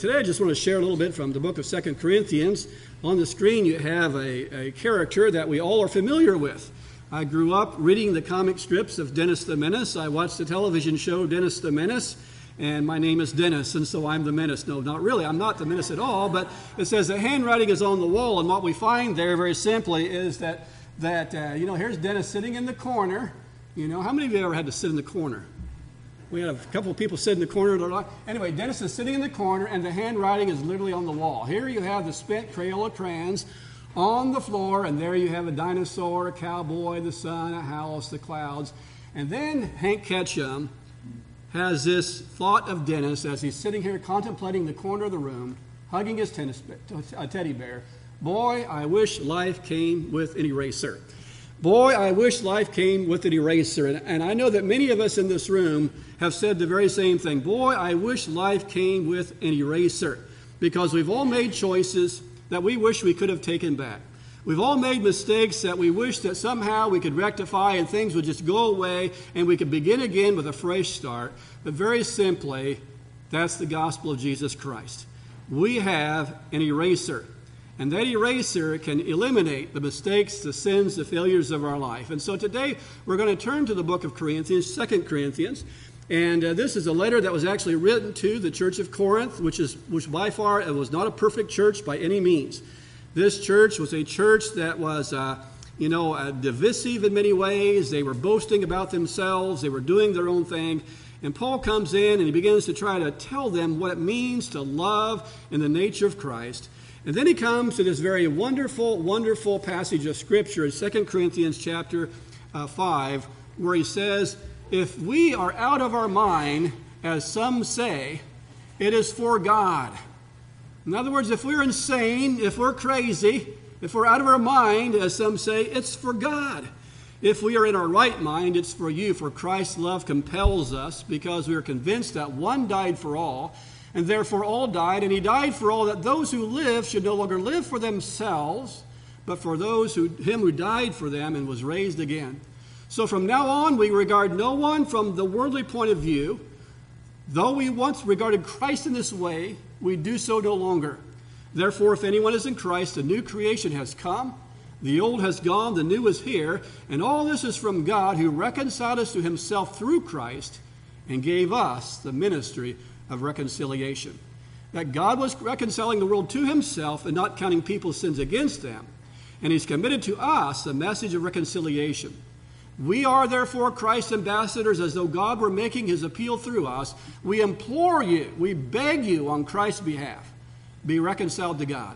Today I just want to share a little bit from the book of 2 Corinthians. On the screen you have a character that we all are familiar with. I grew up reading the comic strips of Dennis the Menace. I watched the television show Dennis the Menace, and my name is Dennis, and so I'm the menace. No, not really. I'm not the menace at all, but it says the handwriting is on the wall, and what we find there very simply is that here's Dennis sitting in the corner. How many of you ever had to sit in the corner? We had a couple of people sit in the corner. Anyway, Dennis is sitting in the corner, and the handwriting is literally on the wall. Here you have the spent Crayola crayons on the floor, and there you have a dinosaur, a cowboy, the sun, a house, the clouds. And then Hank Ketchum has this thought of Dennis as he's sitting here contemplating the corner of the room, hugging his teddy bear. Boy, I wish life came with an eraser. Boy, I wish life came with an eraser. And I know that many of us in this room have said the very same thing. Boy, I wish life came with an eraser. Because we've all made choices that we wish we could have taken back. We've all made mistakes that we wish that somehow we could rectify and things would just go away and we could begin again with a fresh start. But very simply, that's the gospel of Jesus Christ. We have an eraser. And that eraser can eliminate the mistakes, the sins, the failures of our life. And so today we're going to turn to the book of Corinthians, 2 Corinthians. And this is a letter that was actually written to the church of Corinth, which by far it was not a perfect church by any means. This church was a church that was, divisive in many ways. They were boasting about themselves. They were doing their own thing. And Paul comes in and he begins to try to tell them what it means to love in the nature of Christ. And then he comes to this very wonderful, wonderful passage of Scripture in 2 Corinthians chapter 5, where he says, if we are out of our mind, as some say, it is for God. In other words, if we're insane, if we're crazy, if we're out of our mind, as some say, it's for God. If we are in our right mind, it's for you, for Christ's love compels us, because we are convinced that one died for all, and therefore all died, and he died for all, that those who live should no longer live for themselves, but for him who died for them and was raised again. So from now on, we regard no one from the worldly point of view. Though we once regarded Christ in this way, we do so no longer. Therefore, if anyone is in Christ, a new creation has come. The old has gone, the new is here. And all this is from God, who reconciled us to himself through Christ and gave us the ministry of reconciliation. That God was reconciling the world to himself and not counting people's sins against them. And he's committed to us the message of reconciliation. We are therefore Christ's ambassadors, as though God were making his appeal through us. We implore you, we beg you on Christ's behalf, be reconciled to God.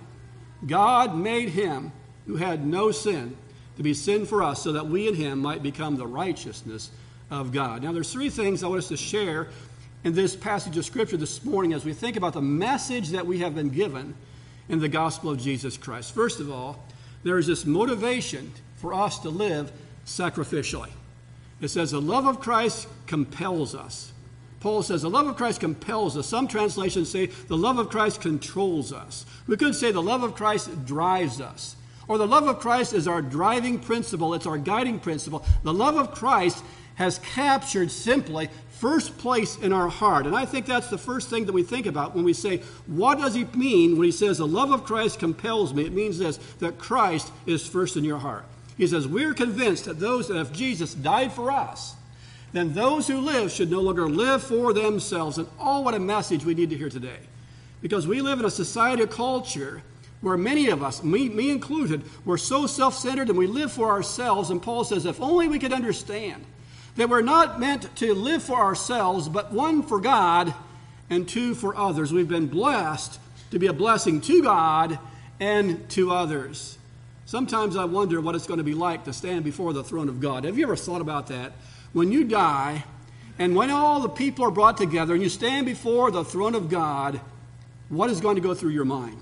God made him who had no sin to be sin for us, so that we in him might become the righteousness of God. Now there's three things I want us to share in this passage of Scripture this morning as we think about the message that we have been given in the gospel of Jesus Christ. First of all, there is this motivation for us to live sacrificially. It says the love of Christ compels us. Paul says the love of Christ compels us. Some translations say the love of Christ controls us. We could say the love of Christ drives us. Or the love of Christ is our driving principle. It's our guiding principle. The love of Christ has captured simply first place in our heart. And I think that's the first thing that we think about when we say, what does he mean when he says the love of Christ compels me? It means this, that Christ is first in your heart. He says, we're convinced that if Jesus died for us, then those who live should no longer live for themselves. And oh, what a message we need to hear today. Because we live in a society, a culture, where many of us, me included, we're so self-centered and we live for ourselves. And Paul says, if only we could understand that we're not meant to live for ourselves, but one, for God, and two, for others. We've been blessed to be a blessing to God and to others. Sometimes I wonder what it's going to be like to stand before the throne of God. Have you ever thought about that? When you die, and when all the people are brought together, and you stand before the throne of God, what is going to go through your mind?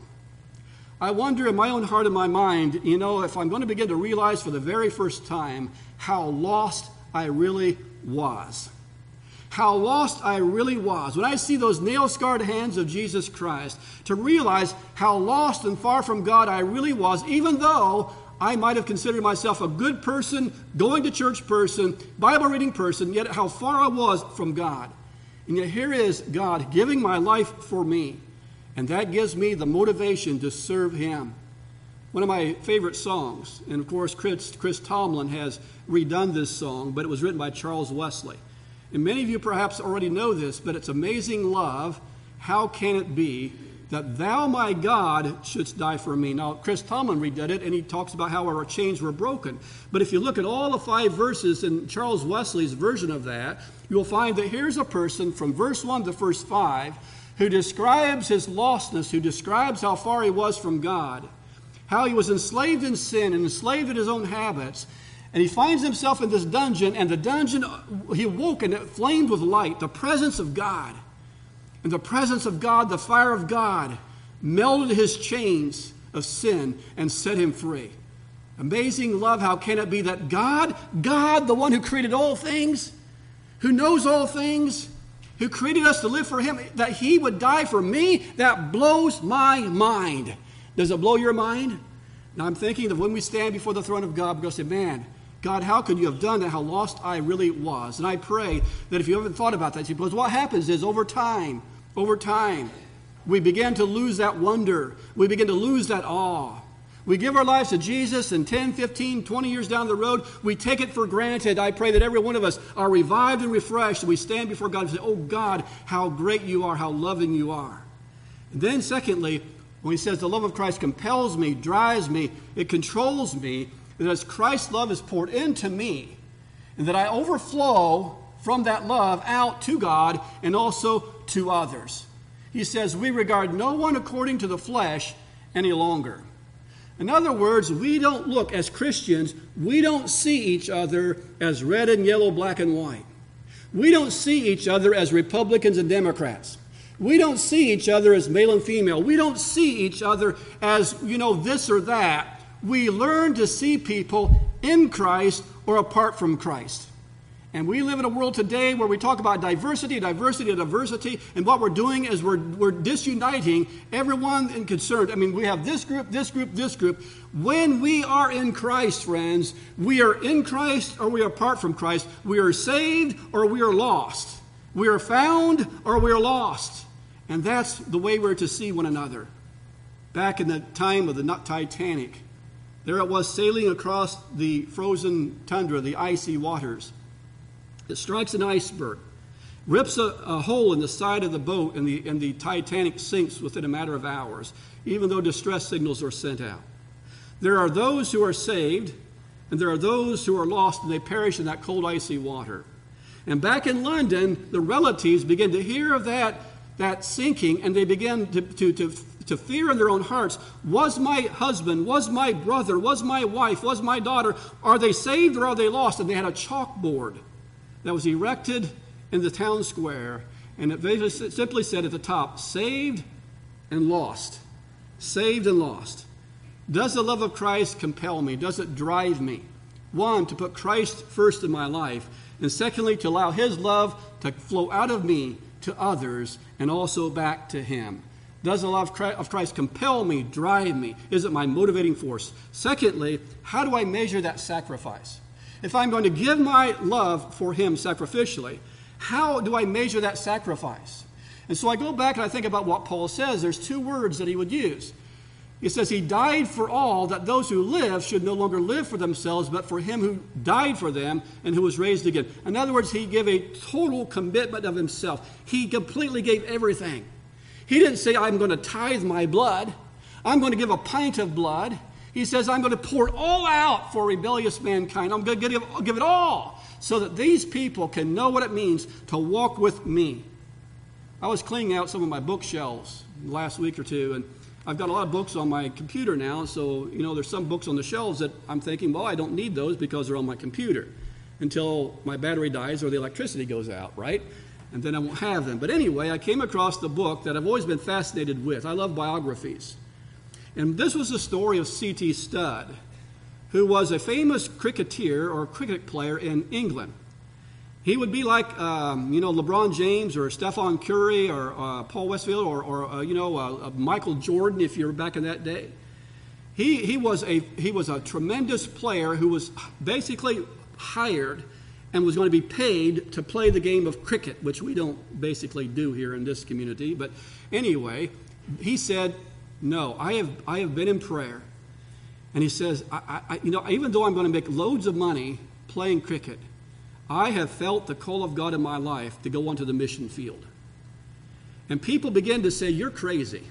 I wonder in my own heart and my mind, if I'm going to begin to realize for the very first time how lost I really was. How lost I really was. When I see those nail-scarred hands of Jesus Christ, to realize how lost and far from God I really was, even though I might have considered myself a good person, going to church person, Bible-reading person, yet how far I was from God. And yet here is God giving my life for me. And that gives me the motivation to serve him. One of my favorite songs, and of course Chris Tomlin has redone this song, but it was written by Charles Wesley. And many of you perhaps already know this, but it's Amazing Love, How Can It Be That Thou, My God, Shouldst Die For Me. Now, Chris Tomlin redid it, and he talks about how our chains were broken. But if you look at all the 5 verses in Charles Wesley's version of that, you'll find that here's a person from verse 1 to verse 5 who describes his lostness, who describes how far he was from God, how he was enslaved in sin and enslaved in his own habits. And he finds himself in this dungeon, and the dungeon, he awoke and it flamed with light, the presence of God. And the presence of God, the fire of God, melted his chains of sin and set him free. Amazing love, how can it be that God, the one who created all things, who knows all things, who created us to live for him, that he would die for me? That blows my mind. Does it blow your mind? Now I'm thinking that when we stand before the throne of God, we're going to say, man, God, how could you have done that? How lost I really was. And I pray that if you haven't thought about that, because what happens is over time, we begin to lose that wonder. We begin to lose that awe. We give our lives to Jesus, and 10, 15, 20 years down the road, we take it for granted. I pray that every one of us are revived and refreshed, and we stand before God and say, oh God, how great you are, how loving you are. And then secondly, when he says the love of Christ compels me, drives me, it controls me, that as Christ's love is poured into me, and that I overflow from that love out to God and also to others. He says, we regard no one according to the flesh any longer. In other words, we don't look, as Christians, we don't see each other as red and yellow, black and white. We don't see each other as Republicans and Democrats. We don't see each other as male and female. We don't see each other as, this or that. We learn to see people in Christ or apart from Christ. And we live in a world today where we talk about diversity, and what we're doing is we're disuniting everyone concerned. I mean, we have this group, this group, this group. When we are in Christ, friends, we are in Christ or we are apart from Christ. We are saved or we are lost. We are found or we are lost. And that's the way we're to see one another. Back in the time of the Titanic, there it was sailing across the frozen tundra, the icy waters. It strikes an iceberg, rips a hole in the side of the boat, and the Titanic sinks within a matter of hours, even though distress signals are sent out. There are those who are saved, and there are those who are lost, and they perish in that cold, icy water. And back in London, the relatives begin to hear of that sinking, and they begin to fear in their own hearts, was my husband, was my brother, was my wife, was my daughter, are they saved or are they lost? And they had a chalkboard that was erected in the town square, and it simply said at the top, saved and lost. Saved and lost. Does the love of Christ compel me? Does it drive me? One, to put Christ first in my life, and secondly, to allow his love to flow out of me to others and also back to him. Does the love of Christ compel me, drive me? Is it my motivating force? Secondly, how do I measure that sacrifice? If I'm going to give my love for him sacrificially, how do I measure that sacrifice? And so I go back and I think about what Paul says. There's 2 words that he would use. He says he died for all, that those who live should no longer live for themselves, but for him who died for them and who was raised again. In other words, he gave a total commitment of himself. He completely gave everything. He didn't say, I'm going to tithe my blood. I'm going to give a pint of blood. He says, I'm going to pour it all out for rebellious mankind. I'm going to give it all so that these people can know what it means to walk with me. I was cleaning out some of my bookshelves last week or two, and I've got a lot of books on my computer now, so, there's some books on the shelves that I'm thinking, well, I don't need those because they're on my computer until my battery dies or the electricity goes out, right? And then I won't have them. But anyway, I came across the book that I've always been fascinated with. I love biographies. And this was the story of C.T. Studd, who was a famous cricketer or cricket player in England. He would be like, LeBron James or Stephen Curry or Paul Westfield or Michael Jordan, if you were back in that day. He was a tremendous player who was basically hired and was going to be paid to play the game of cricket, which we don't basically do here in this community. But anyway, he said, no, I have been in prayer. And he says, even though I'm going to make loads of money playing cricket, I have felt the call of God in my life to go onto the mission field. And people begin to say, you're crazy.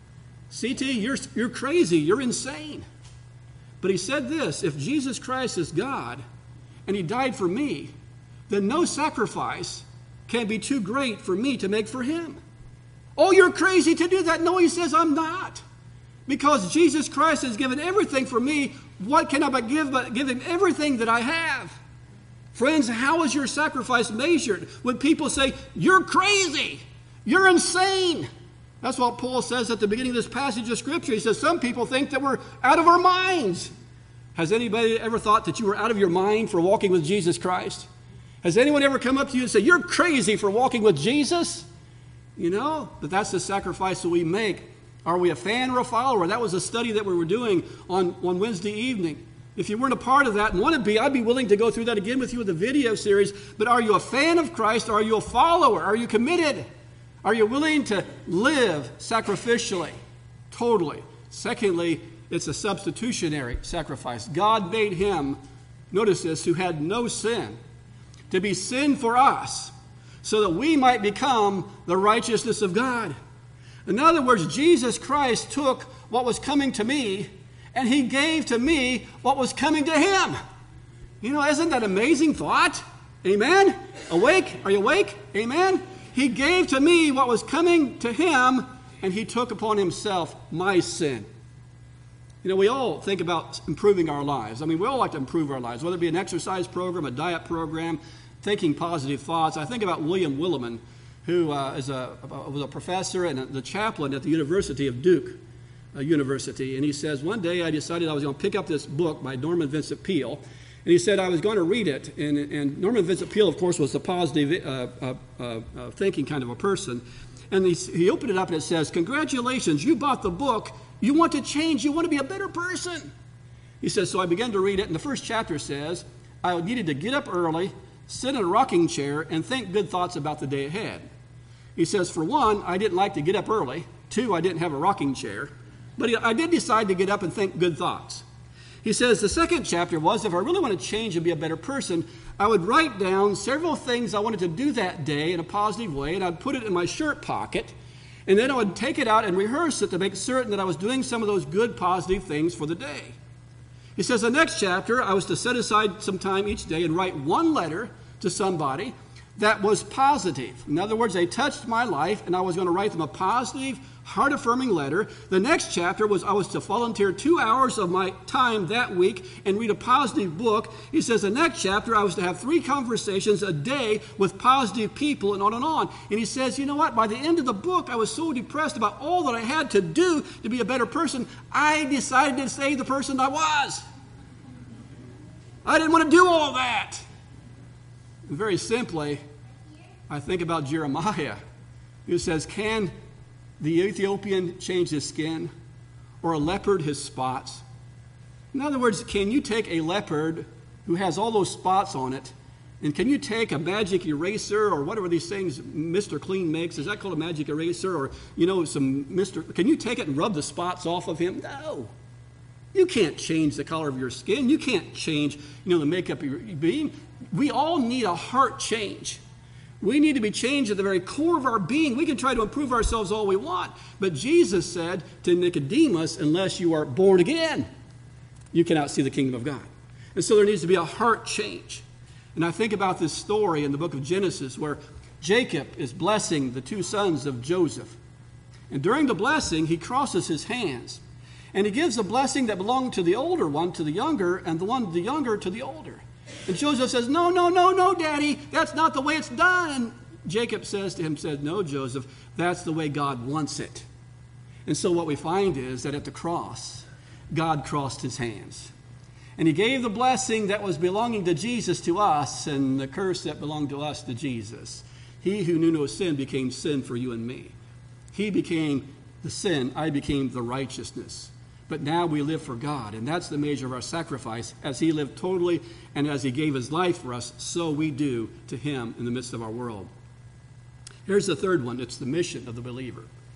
CT, you're crazy. You're insane. But he said this, if Jesus Christ is God and he died for me, then no sacrifice can be too great for me to make for him. Oh, you're crazy to do that. No, he says, I'm not. Because Jesus Christ has given everything for me. What can I but give him everything that I have? Friends, how is your sacrifice measured? When people say, you're crazy, you're insane. That's what Paul says at the beginning of this passage of Scripture. He says, some people think that we're out of our minds. Has anybody ever thought that you were out of your mind for walking with Jesus Christ? Has anyone ever come up to you and say, you're crazy for walking with Jesus? You know, but that's the sacrifice that we make. Are we a fan or a follower? That was a study that we were doing on Wednesday evening. If you weren't a part of that and want to be, I'd be willing to go through that again with you with a video series. But are you a fan of Christ? Are you a follower? Are you committed? Are you willing to live sacrificially? Totally. Secondly, it's a substitutionary sacrifice. God made him, notice this, who had no sin, to be sin for us, so that we might become the righteousness of God. In other words, Jesus Christ took what was coming to me, and he gave to me what was coming to him. You know, isn't that an amazing thought? Amen? Awake? Are you awake? Amen? He gave to me what was coming to him, and he took upon himself my sin. You know, we all think about improving our lives. I mean, we all like to improve our lives, whether it be an exercise program, a diet program, thinking positive thoughts. I think about William Willimon, who was a professor and the chaplain at the University of Duke University. And he says, one day I decided I was going to pick up this book by Norman Vincent Peale. And he said I was going to read it. And Norman Vincent Peale, of course, was a positive thinking kind of a person. And he opened it up and it says, congratulations, you bought the book. You want to change. You want to be a better person. He says, so I began to read it. And the first chapter says, I needed to get up early, sit in a rocking chair, and think good thoughts about the day ahead. He says, for one, I didn't like to get up early. Two, I didn't have a rocking chair. But I did decide to get up and think good thoughts. He says the second chapter was, if I really want to change and be a better person, I would write down several things I wanted to do that day in a positive way, and I'd put it in my shirt pocket, and then I would take it out and rehearse it to make certain that I was doing some of those good, positive things for the day. He says the next chapter, I was to set aside some time each day and write one letter to somebody that was positive. In other words, they touched my life, and I was going to write them a positive, heart-affirming letter. The next chapter was I was to volunteer 2 hours of my time that week and read a positive book. He says the next chapter I was to have 3 conversations a day with positive people, and on and on. And he says, you know what? By the end of the book, I was so depressed about all that I had to do to be a better person, I decided to stay the person I was. I didn't want to do all that. And very simply, I think about Jeremiah, who says, can the Ethiopian change his skin, or a leopard his spots? In other words, can you take a leopard who has all those spots on it, and can you take a magic eraser, or whatever these things Mr. Clean makes? Is that called a magic eraser? Or, you know, can you take it and rub the spots off of him? No. You can't change the color of your skin. You can't change, the makeup of your being. We all need a heart change. We need to be changed at the very core of our being. We can try to improve ourselves all we want. But Jesus said to Nicodemus, unless you are born again, you cannot see the kingdom of God. And so there needs to be a heart change. And I think about this story in the book of Genesis where Jacob is blessing the 2 sons of Joseph. And during the blessing, he crosses his hands. And he gives a blessing that belonged to the older one to the younger, and the younger to the older. And Joseph says, no, Daddy, that's not the way it's done. And Jacob says to him, no, Joseph, that's the way God wants it. And so what we find is that at the cross, God crossed his hands. And he gave the blessing that was belonging to Jesus to us, and the curse that belonged to us to Jesus. He who knew no sin became sin for you and me. He became the sin, I became the righteousness. But now we live for God, and that's the measure of our sacrifice. As he lived totally and as he gave his life for us, so we do to him in the midst of our world. Here's the third one. It's the mission of the believer.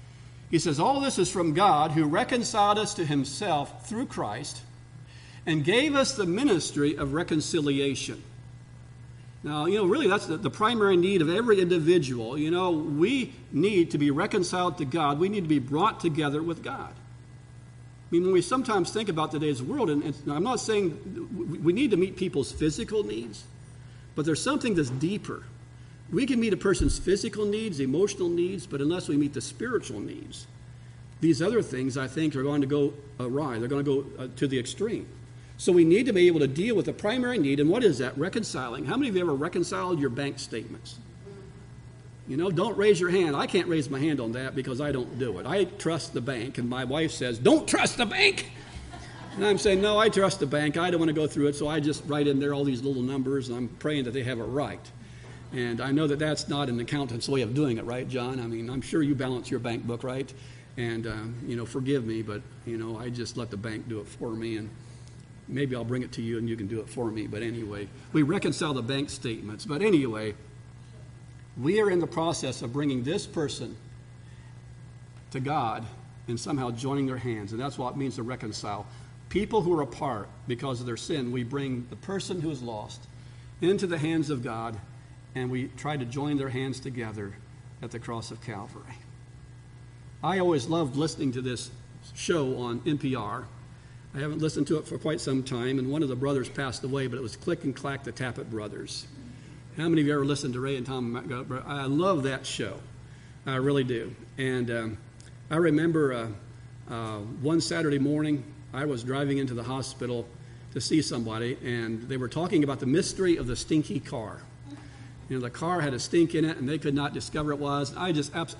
He says, all this is from God, who reconciled us to himself through Christ and gave us the ministry of reconciliation. Now, really that's the primary need of every individual. We need to be reconciled to God. We need to be brought together with God. I mean, when we sometimes think about today's world, and I'm not saying we need to meet people's physical needs, but there's something that's deeper. We can meet a person's physical needs, emotional needs, but unless we meet the spiritual needs, these other things, I think, are going to go awry. They're going to go to the extreme. So we need to be able to deal with the primary need, and what is that? Reconciling. How many of you ever reconciled your bank statements? Don't raise your hand. I can't raise my hand on that because I don't do it. I trust the bank, and my wife says, don't trust the bank. And I'm saying, no, I trust the bank. I don't want to go through it, so I just write in there all these little numbers, and I'm praying that they have it right. And I know that that's not an accountant's way of doing it, right, John? I mean, I'm sure you balance your bank book, right? And, forgive me, but, I just let the bank do it for me, and maybe I'll bring it to you and you can do it for me. But anyway, we reconcile the bank statements. But anyway, we are in the process of bringing this person to God and somehow joining their hands. And that's what it means to reconcile. People who are apart because of their sin, we bring the person who is lost into the hands of God, and we try to join their hands together at the cross of Calvary. I always loved listening to this show on NPR. I haven't listened to it for quite some time, and one of the brothers passed away, but it was Click and Clack, the Tappet Brothers. How many of you ever listened to Ray and Tom? I love that show. I really do. And I remember one Saturday morning, I was driving into the hospital to see somebody, and they were talking about the mystery of the stinky car. The car had a stink in it, and they could not discover it was. I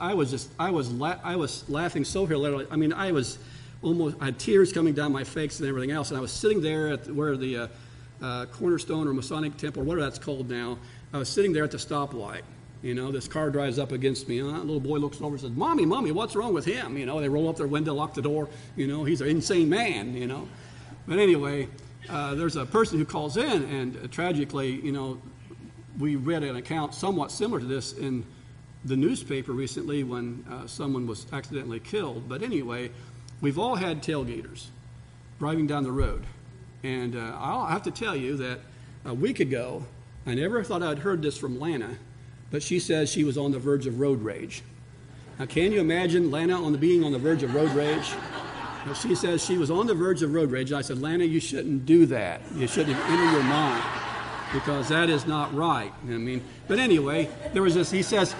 was laughing so hilariously. I mean, I had tears coming down my face and everything else, and I was sitting there at where the Cornerstone or Masonic Temple, or whatever that's called now, I was sitting there at the stoplight. This car drives up against me. A little boy looks over and says, Mommy, what's wrong with him? They roll up their window, lock the door. He's an insane man, But anyway, there's a person who calls in, and tragically, we read an account somewhat similar to this in the newspaper recently when someone was accidentally killed. But anyway, we've all had tailgaters driving down the road. And I'll have to tell you that a week ago, I never thought I'd heard this from Lana, but she says she was on the verge of road rage. Now, can you imagine Lana being on the verge of road rage? She says she was on the verge of road rage. I said, Lana, you shouldn't do that. You shouldn't enter your mind, because that is not right. But anyway, there was this, he says,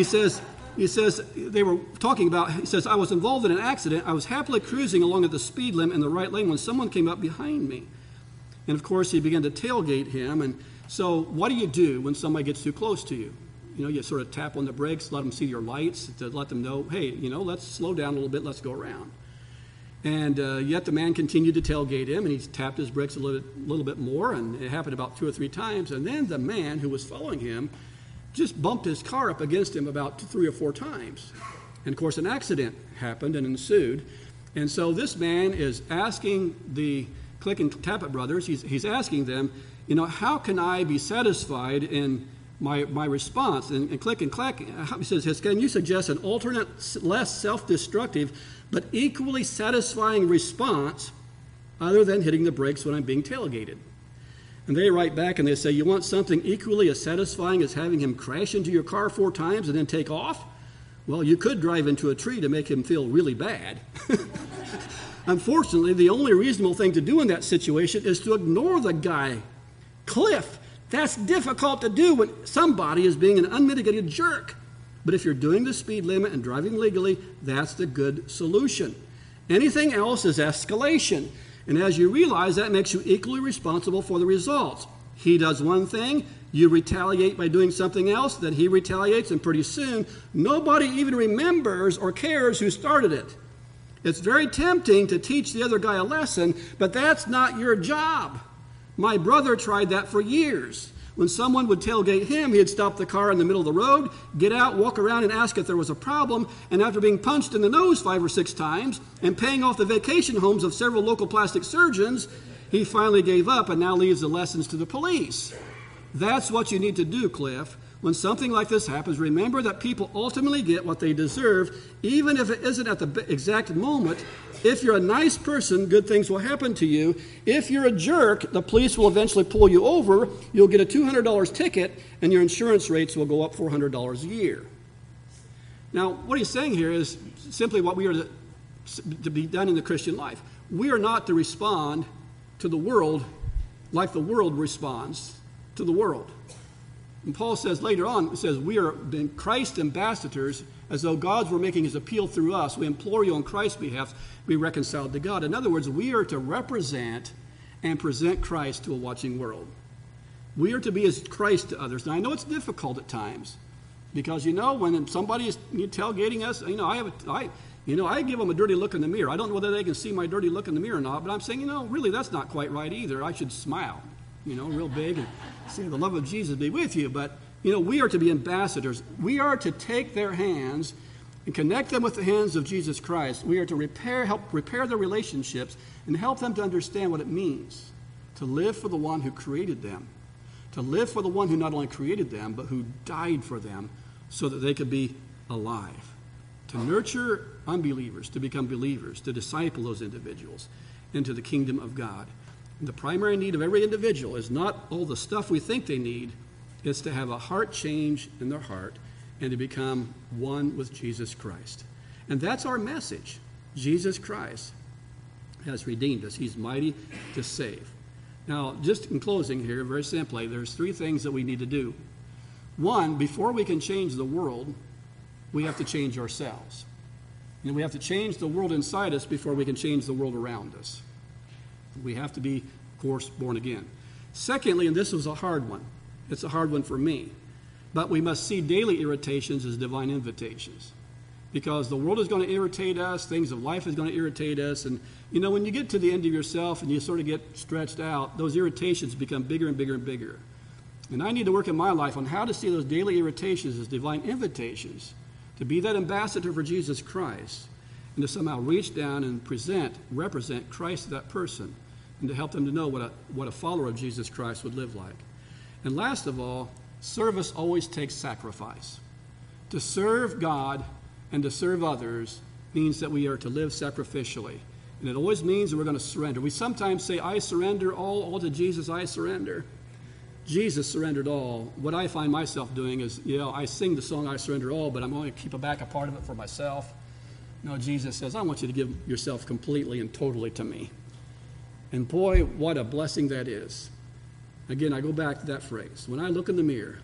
they were talking about, he says, I was involved in an accident. I was happily cruising along at the speed limit in the right lane when someone came up behind me. And of course, he began to tailgate him. And so what do you do when somebody gets too close to you? You sort of tap on the brakes, let them see your lights, to let them know, hey, let's slow down a little bit, let's go around. And yet the man continued to tailgate him, and he tapped his brakes a little bit more, and it happened about 2 or 3 times. And then the man who was following him just bumped his car up against him about 3 or 4 times. And of course, an accident happened and ensued. And so this man is asking the Click and Tappet brothers, he's asking them, how can I be satisfied in my response? And Click and Clack, he says, can you suggest an alternate, less self-destructive, but equally satisfying response other than hitting the brakes when I'm being tailgated? And they write back and they say, you want something equally as satisfying as having him crash into your car 4 times and then take off? Well, you could drive into a tree to make him feel really bad. Unfortunately, the only reasonable thing to do in that situation is to ignore the guy. Cliff, that's difficult to do when somebody is being an unmitigated jerk. But if you're doing the speed limit and driving legally, that's the good solution. Anything else is escalation. And as you realize, that makes you equally responsible for the results. He does one thing, you retaliate by doing something else, then he retaliates, and pretty soon, nobody even remembers or cares who started it. It's very tempting to teach the other guy a lesson, but that's not your job. My brother tried that for years. When someone would tailgate him, he'd stop the car in the middle of the road, get out, walk around and ask if there was a problem, and after being punched in the nose 5 or 6 times and paying off the vacation homes of several local plastic surgeons, he finally gave up and now leaves the lessons to the police. That's what you need to do, Cliff. when something like this happens, remember that people ultimately get what they deserve, even if it isn't at the exact moment. If you're a nice person, good things will happen to you. If you're a jerk, the police will eventually pull you over. You'll get a $200 ticket, and your insurance rates will go up $400 a year. Now, what he's saying here is simply what we are to be done in the Christian life. We are not to respond to the world like the world responds to the world. And Paul says later on, he says, we are being Christ ambassadors, as though God were making his appeal through us. We implore you on Christ's behalf, be reconciled to God. In other words, we are to represent and present Christ to a watching world. We are to be as Christ to others. Now, I know it's difficult at times, because, when somebody is tailgating us, I give them a dirty look in the mirror. I don't know whether they can see my dirty look in the mirror or not, but I'm saying, really, that's not quite right either. I should smile, real big and say, the love of Jesus be with you. But, we are to be ambassadors. We are to take their hands and connect them with the hands of Jesus Christ. We are to help repair their relationships and help them to understand what it means to live for the one who created them, to live for the one who not only created them, but who died for them so that they could be alive, to nurture unbelievers, to become believers, to disciple those individuals into the kingdom of God. And the primary need of every individual is not all the stuff we think they need. It's to have a heart change in their heart and to become one with Jesus Christ. And that's our message. Jesus Christ has redeemed us. He's mighty to save. Now, just in closing here, very simply, there's three things that we need to do. One, before we can change the world, we have to change ourselves. And we have to change the world inside us before we can change the world around us. We have to be, of course, born again. Secondly, and this was a hard one. It's a hard one for me. But we must see daily irritations as divine invitations. Because the world is going to irritate us, things of life is going to irritate us. And, when you get to the end of yourself and you sort of get stretched out, those irritations become bigger and bigger and bigger. And I need to work in my life on how to see those daily irritations as divine invitations to be that ambassador for Jesus Christ and to somehow reach down and represent Christ to that person and to help them to know what a follower of Jesus Christ would live like. And last of all, service always takes sacrifice. To serve God and to serve others means that we are to live sacrificially. And it always means that we're going to surrender. We sometimes say, I surrender all to Jesus, I surrender. Jesus surrendered all. What I find myself doing is, I sing the song, I surrender all, but I'm going to keep back a part of it for myself. No, Jesus says, I want you to give yourself completely and totally to me. And boy, what a blessing that is. Again, I go back to that phrase. When I look in the mirror,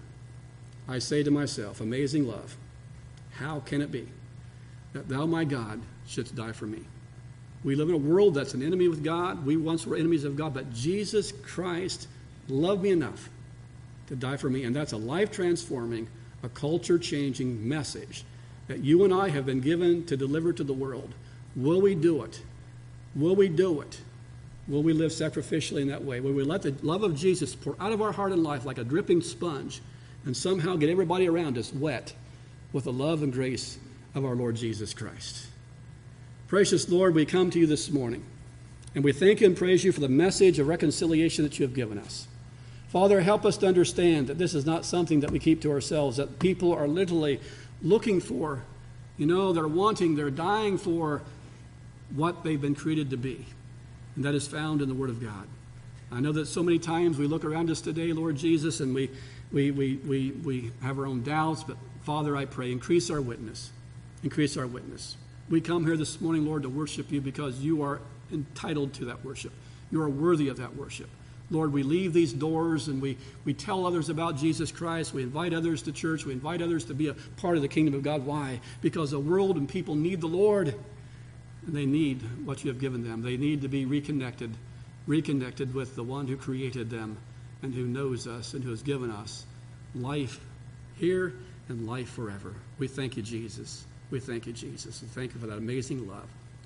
I say to myself, amazing love, how can it be that thou, my God, shouldst die for me? We live in a world that's an enemy with God. We once were enemies of God, but Jesus Christ loved me enough to die for me. And that's a life-transforming, a culture-changing message that you and I have been given to deliver to the world. Will we do it? Will we do it? Will we live sacrificially in that way? Will we let the love of Jesus pour out of our heart and life like a dripping sponge and somehow get everybody around us wet with the love and grace of our Lord Jesus Christ? Precious Lord, we come to you this morning, and we thank you and praise you for the message of reconciliation that you have given us. Father, help us to understand that this is not something that we keep to ourselves, that people are literally looking for, they're wanting, they're dying for what they've been created to be. And that is found in the Word of God. I know that so many times we look around us today, Lord Jesus, and we have our own doubts, but Father, I pray, increase our witness. Increase our witness. We come here this morning, Lord, to worship you because you are entitled to that worship. You are worthy of that worship. Lord, we leave these doors and we tell others about Jesus Christ. We invite others to church. We invite others to be a part of the kingdom of God. Why? Because the world and people need the Lord. And they need what you have given them. They need to be reconnected with the one who created them and who knows us and who has given us life here and life forever. We thank you, Jesus. We thank you, Jesus. And thank you for that amazing love.